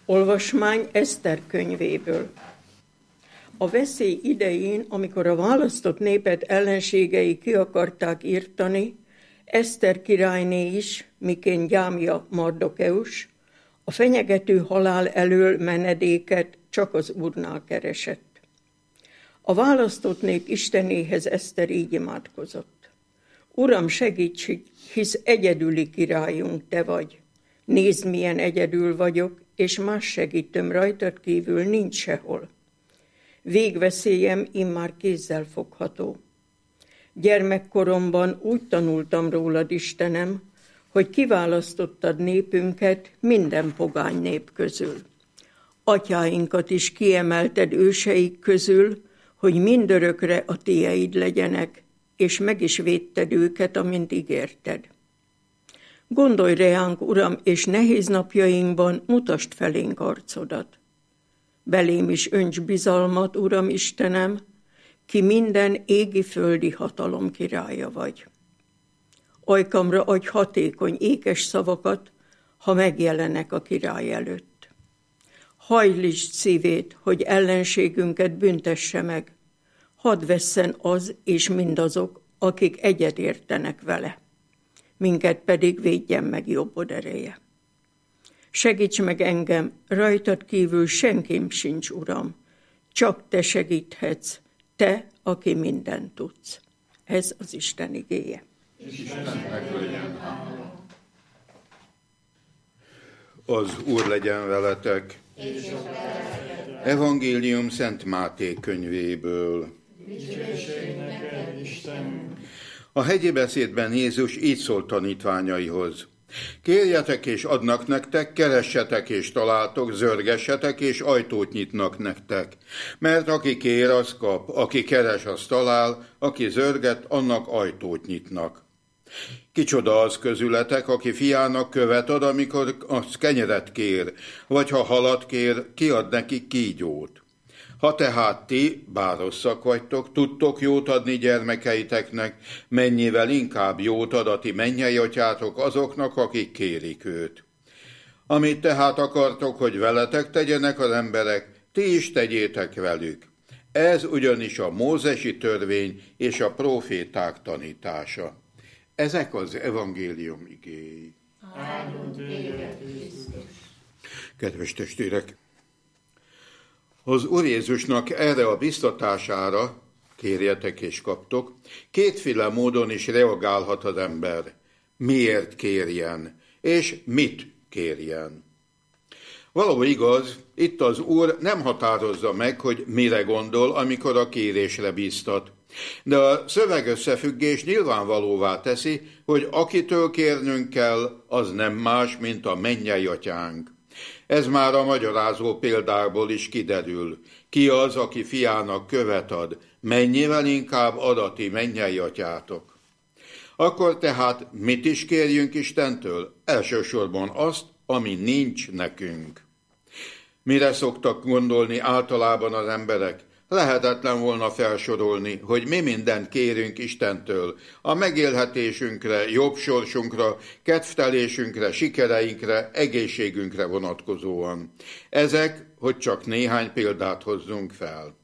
Olvasmány Eszter könyvéből. A veszély idején, amikor a választott népet ellenségei ki akarták írtani, Eszter királyné is, miként gyámja Mardokeus, a fenyegető halál elől menedéket csak az Úrnál keresett. A választott nép Istenéhez Eszter így imádkozott. Uram, segíts, hisz egyedüli királyunk te vagy. Nézd, milyen egyedül vagyok, és más segítőm rajtad kívül nincs sehol. Végveszélyem immár kézzel fogható. Gyermekkoromban úgy tanultam rólad, Istenem, hogy kiválasztottad népünket minden pogány nép közül. Atyáinkat is kiemelted őseik közül, hogy mindörökre a tieid legyenek, és meg is védted őket, amint ígérted. Gondolj reánk, Uram, és nehéz napjainkban mutasd felénk arcodat. Belém is önts bizalmat, Uram Istenem, ki minden égi-földi hatalom királya vagy. Ajkamra adj hatékony, ékes szavakat, ha megjelenek a király előtt. Hajlítsd szívét, hogy ellenségünket büntesse meg, hadd vesszen az és mindazok, akik egyetértenek vele. Minket pedig védjen meg jobbod ereje. Segíts meg engem, rajtad kívül senkim sincs, Uram, csak te segíthetsz, te, aki mindent tudsz. Ez az Isten igéje. Istennek legyen hála. Az Úr legyen veletek. Evangélium Szent Máté könyvéből. Dicsőség neked, Istenünk. A hegyi beszédben Jézus így szólt tanítványaihoz. Kérjetek és adnak nektek, keressetek és találtok, zörgessetek és ajtót nyitnak nektek. Mert aki kér, az kap, aki keres, az talál, aki zörget, annak ajtót nyitnak. Kicsoda az közületek, aki fiának követ ad, amikor az kenyeret kér, vagy ha halat kér, kiad neki kígyót. Ha tehát ti, bár rosszak vagytok, tudtok jót adni gyermekeiteknek, mennyivel inkább jót ad a ti mennyei atyátok azoknak, akik kérik őt. Amit tehát akartok, hogy veletek tegyenek az emberek, ti is tegyétek velük. Ez ugyanis a mózesi törvény és a próféták tanítása. Ezek az evangélium igéi. Áldott téged, Krisztus. Kedves testvérek! Az Úr Jézusnak erre a biztatására, kérjetek és kaptok, kétféle módon is reagálhat az ember. Miért kérjen, és mit kérjen? Való igaz, itt az Úr nem határozza meg, hogy mire gondol, amikor a kérésre bíztat. De a szövegösszefüggés nyilvánvalóvá teszi, hogy akitől kérnünk kell, az nem más, mint a mennyei atyánk. Ez már a magyarázó példákból is kiderül. Ki az, aki fiának követ ad? Mennyivel inkább ad a ti mennyei atyátok. Akkor tehát mit is kérjünk Istentől? Elsősorban azt, ami nincs nekünk. Mire szoktak gondolni általában az emberek? Lehetetlen volna felsorolni, hogy mi mindent kérünk Istentől, a megélhetésünkre, jobb sorsunkra, kedvtelésünkre, sikereinkre, egészségünkre vonatkozóan. Ezek, hogy csak néhány példát hozzunk fel.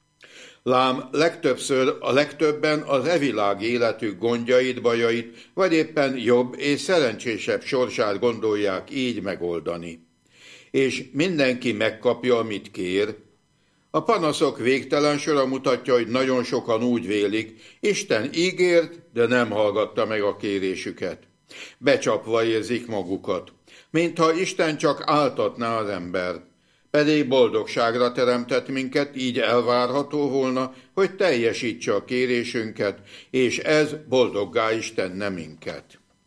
Lám legtöbbször a legtöbben az evilág életük gondjait, bajait, vagy éppen jobb és szerencsésebb sorsát gondolják így megoldani. És mindenki megkapja, amit kér. A panaszok végtelen sora mutatja, hogy nagyon sokan úgy vélik, Isten ígért, de nem hallgatta meg a kérésüket. Becsapva érzik magukat, mintha Isten csak áltatná az embert. Pedig boldogságra teremtett minket, így elvárható volna, hogy teljesítse a kérésünket, és ez boldoggá is tenne minket.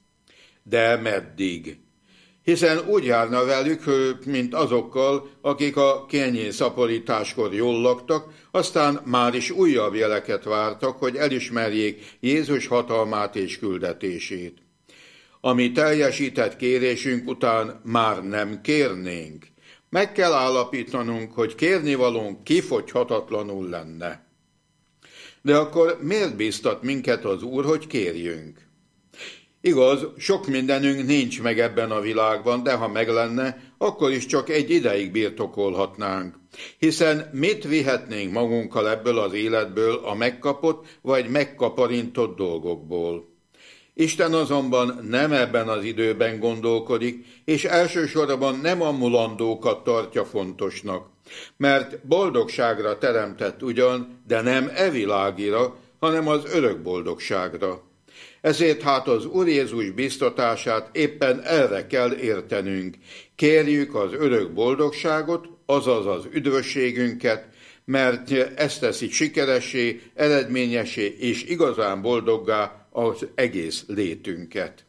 De meddig? Hiszen úgy járna velük, mint azokkal, akik a kenyérszaporításkor jól laktak, aztán már is újabb jeleket vártak, hogy elismerjék Jézus hatalmát és küldetését. Ami teljesített kérésünk után már nem kérnénk. Meg kell állapítanunk, hogy kérnivalónk kifogyhatatlanul lenne. De akkor miért bíztat minket az Úr, hogy kérjünk? Igaz, sok mindenünk nincs meg ebben a világban, de ha meg lenne, akkor is csak egy ideig birtokolhatnánk, hiszen mit vihetnénk magunkkal ebből az életből a megkapott vagy megkaparintott dolgokból. Isten azonban nem ebben az időben gondolkodik, és elsősorban nem a mulandókat tartja fontosnak, mert boldogságra teremtett ugyan, de nem e világira, hanem az örök boldogságra. Ezért hát az Úr Jézus biztatását éppen erre kell értenünk. Kérjük az örök boldogságot, azaz az üdvösségünket, mert ezt teszi sikeressé, eredményessé és igazán boldoggá az egész létünket.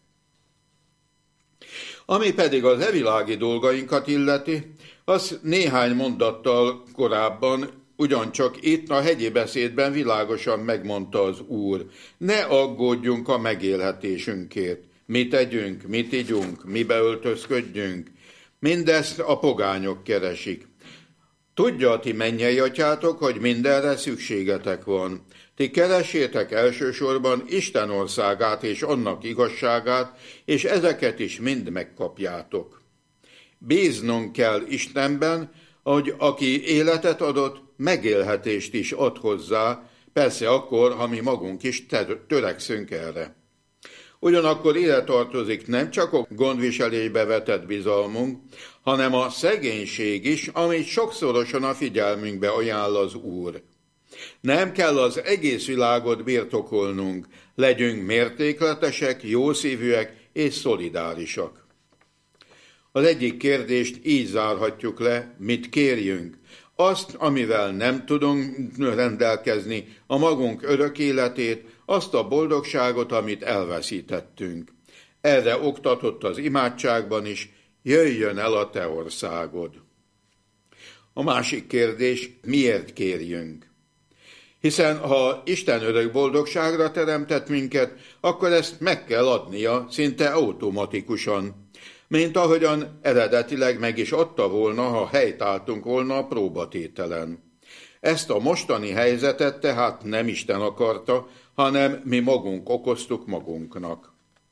Ami pedig az evilági dolgainkat illeti, az néhány mondattal korábban, ugyancsak itt a hegyi beszédben világosan megmondta az Úr: ne aggódjunk a megélhetésünkért. Mit tegyünk, mit igyunk, mibe öltözködjünk. Mindezt a pogányok keresik. Tudja a ti mennyei atyátok, hogy mindenre szükségetek van. Ti keresétek elsősorban Isten országát és annak igazságát, és ezeket is mind megkapjátok. Bíznunk kell Istenben, hogy aki életet adott, megélhetést is ad hozzá, persze akkor, ha mi magunk is törekszünk erre. Ugyanakkor ide tartozik nem csak a gondviselésbe vetett bizalmunk, hanem a szegénység is, amit sokszorosan a figyelmünkbe ajánl az Úr. Nem kell az egész világot birtokolnunk, legyünk mértékletesek, jószívűek és szolidárisak. Az egyik kérdést így zárhatjuk le: mit kérjünk? Azt, amivel nem tudunk rendelkezni, a magunk örök életét, azt a boldogságot, amit elveszítettünk. Erre oktatott az imádságban is: jöjjön el a te országod. A másik kérdés: miért kérjünk? Hiszen ha Isten örök boldogságra teremtett minket, akkor ezt meg kell adnia szinte automatikusan, mint ahogyan eredetileg meg is adta volna, ha helytáltunk volna a próbatételen. Ezt a mostani helyzetet tehát nem Isten akarta, hanem mi magunk okoztuk magunknak.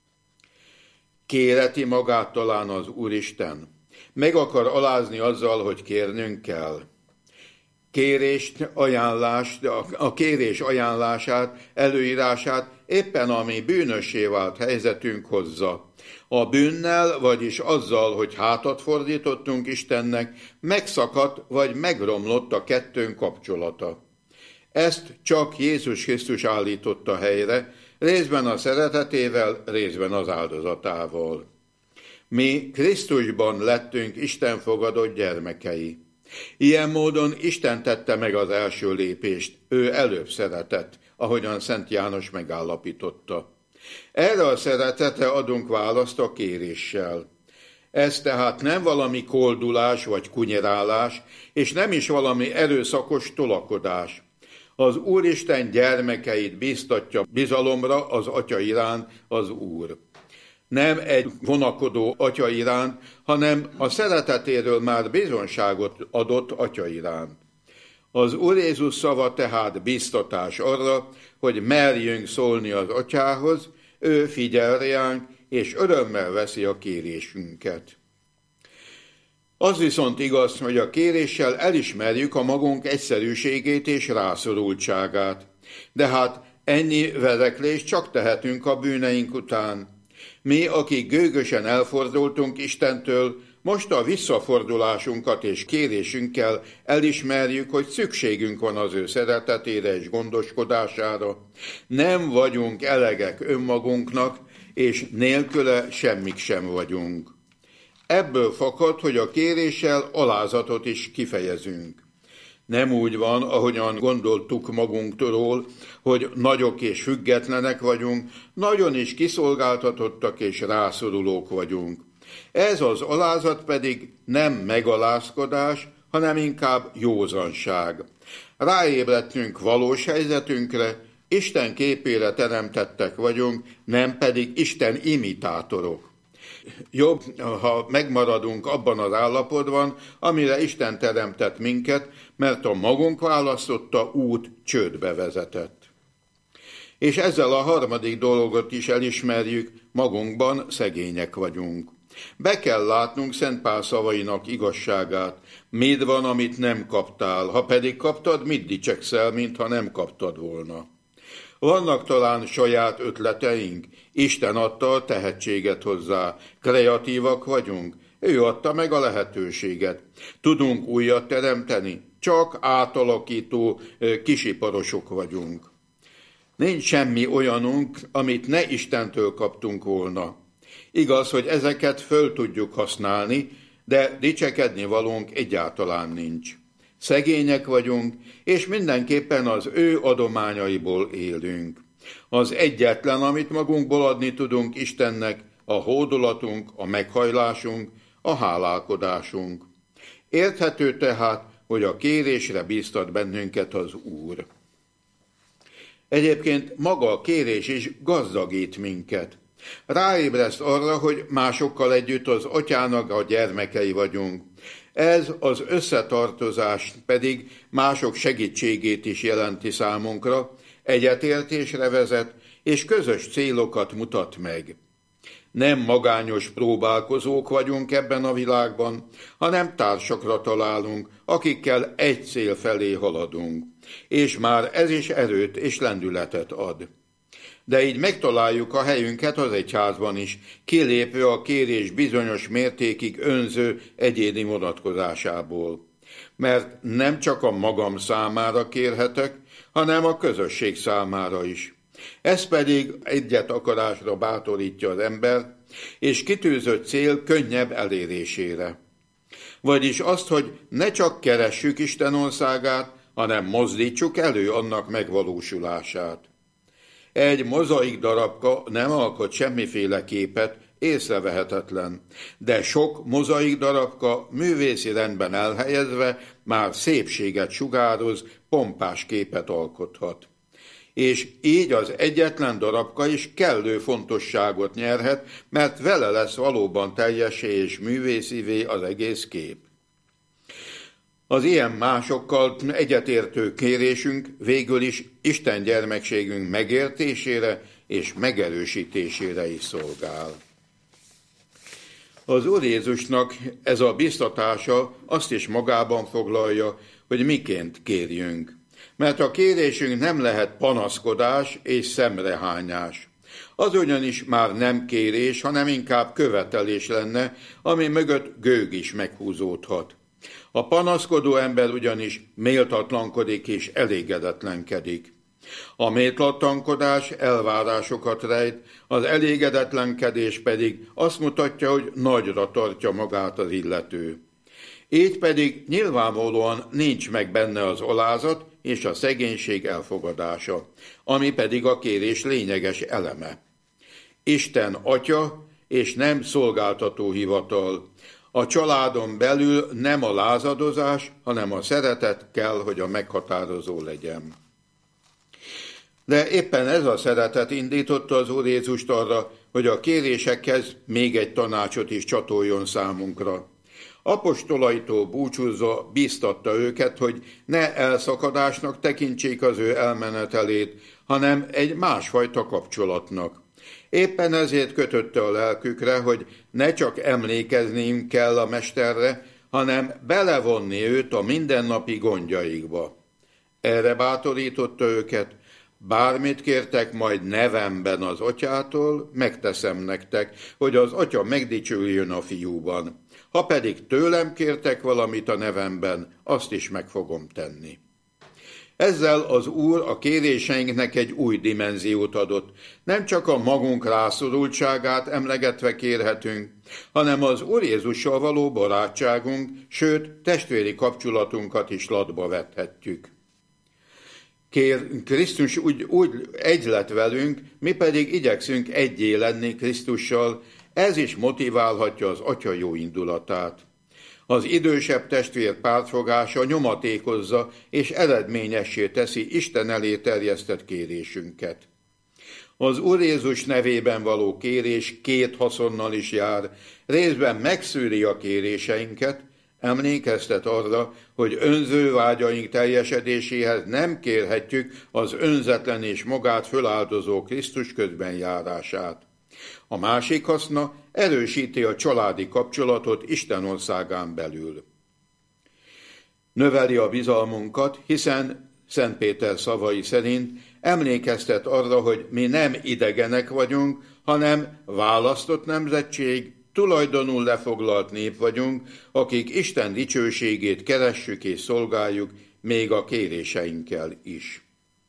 Kéreti magát talán az Úristen? Meg akar alázni azzal, hogy kérnünk kell? A kérés ajánlását, előírását éppen a mi bűnössé vált helyzetünk hozza. A bűnnel, vagyis azzal, hogy hátat fordítottunk Istennek, megszakadt vagy megromlott a kettőnk kapcsolata. Ezt csak Jézus Krisztus állította helyre, részben a szeretetével, részben az áldozatával. Mi Krisztusban lettünk Isten fogadott gyermekei. Ilyen módon Isten tette meg az első lépést, ő előbb szeretett, ahogyan Szent János megállapította. Erre a szeretetre adunk választ a kéréssel. Ez tehát nem valami koldulás vagy kunyerálás, és nem is valami erőszakos tolakodás. Az Úristen gyermekeit bíztatja bizalomra az Atya iránt az Úr. Nem egy vonakodó Atya iránt, hanem a szeretetéről már bizonságot adott Atya iránt. Az Úr Jézus szava tehát bíztatás arra, hogy merjünk szólni az Atyához, ő figyel ránk, és örömmel veszi a kérésünket. Az viszont igaz, hogy a kéréssel elismerjük a magunk egyszerűségét és rászorultságát. De hát ennyi vereklést csak tehetünk a bűneink után. Mi, akik gőgösen elfordultunk Istentől, most a visszafordulásunkat és kérésünkkel elismerjük, hogy szükségünk van az ő szeretetére és gondoskodására. Nem vagyunk elegek önmagunknak, és nélküle semmik sem vagyunk. Ebből fakad, hogy a kéréssel alázatot is kifejezünk. Nem úgy van, ahogyan gondoltuk magunktól, hogy nagyok és függetlenek vagyunk, nagyon is kiszolgáltatottak és rászorulók vagyunk. Ez az alázat pedig nem megalázkodás, hanem inkább józanság. Ráébredtünk valós helyzetünkre, Isten képére teremtettek vagyunk, nem pedig Isten imitátorok. Jobb, ha megmaradunk abban az állapotban, amire Isten teremtett minket, mert a magunk választotta út csődbe vezetett. És ezzel a harmadik dolgot is elismerjük, magunkban szegények vagyunk. Be kell látnunk Szent Pál szavainak igazságát. Mit van, amit nem kaptál? Ha pedig kaptad, mit dicsekszel, mintha nem kaptad volna? Vannak talán saját ötleteink? Isten adta a tehetséget hozzá. Kreatívak vagyunk? Ő adta meg a lehetőséget. Tudunk újat teremteni? Csak átalakító kisiparosok vagyunk. Nincs semmi olyanunk, amit ne Istentől kaptunk volna. Igaz, hogy ezeket föl tudjuk használni, de dicsekedni valónk egyáltalán nincs. Szegények vagyunk, és mindenképpen az ő adományaiból élünk. Az egyetlen, amit magunkból adni tudunk Istennek, a hódolatunk, a meghajlásunk, a hálálkodásunk. Érthető tehát, hogy a kérésre bíztat bennünket az Úr. Egyébként maga a kérés is gazdagít minket. Ráébreszt arra, hogy másokkal együtt az Atyának a gyermekei vagyunk. Ez az összetartozás pedig mások segítségét is jelenti számunkra, egyetértésre vezet és közös célokat mutat meg. Nem magányos próbálkozók vagyunk ebben a világban, hanem társakra találunk, akikkel egy cél felé haladunk, és már ez is erőt és lendületet ad. De így megtaláljuk a helyünket az egyházban is, kilépve a kérés bizonyos mértékig önző egyéni vonatkozásából. Mert nem csak a magam számára kérhetek, hanem a közösség számára is. Ez pedig egyet akarásra bátorítja az embert, és kitűzött cél könnyebb elérésére. Vagyis azt, hogy ne csak keressük Isten országát, hanem mozdítsuk elő annak megvalósulását. Egy mozaik darabka nem alkot semmiféle képet, észrevehetetlen, de sok mozaik darabka művészi rendben elhelyezve már szépséget sugároz, pompás képet alkothat. És így az egyetlen darabka is kellő fontosságot nyerhet, mert vele lesz valóban teljessé és művészivé az egész kép. Az ilyen másokkal egyetértő kérésünk végül is Isten gyermekségünk megértésére és megerősítésére is szolgál. Az Úr Jézusnak ez a biztatása azt is magában foglalja, hogy miként kérjünk. Mert a kérésünk nem lehet panaszkodás és szemrehányás. Az ugyanis már nem kérés, hanem inkább követelés lenne, ami mögött gőg is meghúzódhat. A panaszkodó ember ugyanis méltatlankodik és elégedetlenkedik. A méltatlankodás elvárásokat rejt, az elégedetlenkedés pedig azt mutatja, hogy nagyra tartja magát az illető. Így pedig nyilvánvalóan nincs meg benne az alázat és a szegénység elfogadása, ami pedig a kérés lényeges eleme. Isten Atya és nem szolgáltató hivatal. A családon belül nem a lázadozás, hanem a szeretet kell, hogy a meghatározó legyen. De éppen ez a szeretet indította az Úr Jézust arra, hogy a kérésekhez még egy tanácsot is csatoljon számunkra. Apostolaitól búcsúzva bíztatta őket, hogy ne elszakadásnak tekintsék az ő elmenetelét, hanem egy másfajta kapcsolatnak. Éppen ezért kötötte a lelkükre, hogy ne csak emlékezniük kell a mesterre, hanem belevonni őt a mindennapi gondjaikba. Erre bátorította őket: bármit kértek majd nevemben az Atyától, megteszem nektek, hogy az Atya megdicsüljön a fiúban. Ha pedig tőlem kértek valamit a nevemben, azt is meg fogom tenni. Ezzel az Úr a kéréseinknek egy új dimenziót adott. Nem csak a magunk rászorultságát emlegetve kérhetünk, hanem az Úr Jézussal való barátságunk, sőt testvéri kapcsolatunkat is latba vethetjük. Krisztus úgy egy lett velünk, mi pedig igyekszünk egyé lenni Krisztussal, ez is motiválhatja az Atya jó indulatát. Az idősebb testvér pártfogása nyomatékozza és eredményessé teszi Isten elé terjesztett kérésünket. Az Úr Jézus nevében való kérés két haszonnal is jár, részben megszűri a kéréseinket, emlékeztet arra, hogy önző vágyaink teljesedéséhez nem kérhetjük az önzetlen és magát föláldozó Krisztus közben járását. A másik haszna erősíti a családi kapcsolatot Isten országán belül. Növeli a bizalmunkat, hiszen Szent Péter szavai szerint emlékeztet arra, hogy mi nem idegenek vagyunk, hanem választott nemzetség, tulajdonul lefoglalt nép vagyunk, akik Isten dicsőségét keressük és szolgáljuk, még a kéréseinkkel is.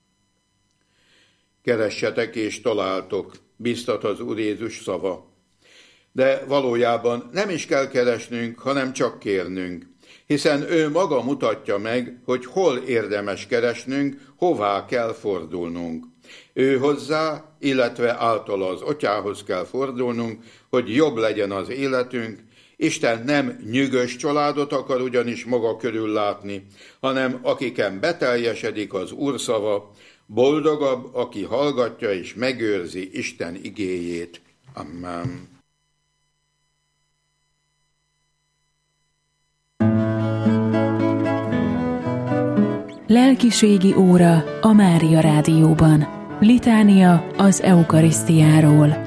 Keressetek és találtok, biztat az Úr Jézus szava. De valójában nem is kell keresnünk, hanem csak kérnünk, hiszen ő maga mutatja meg, hogy hol érdemes keresnünk, hová kell fordulnunk. Ő hozzá, illetve általa az Atyához kell fordulnunk, hogy jobb legyen az életünk. Isten nem nyűgös családot akar ugyanis maga körül látni, hanem akiken beteljesedik az Úr szava, boldogabb, aki hallgatja és megőrzi Isten igéjét. Amen. Lelkiségi óra a Mária Rádióban. Litánia az eukarisztiáról.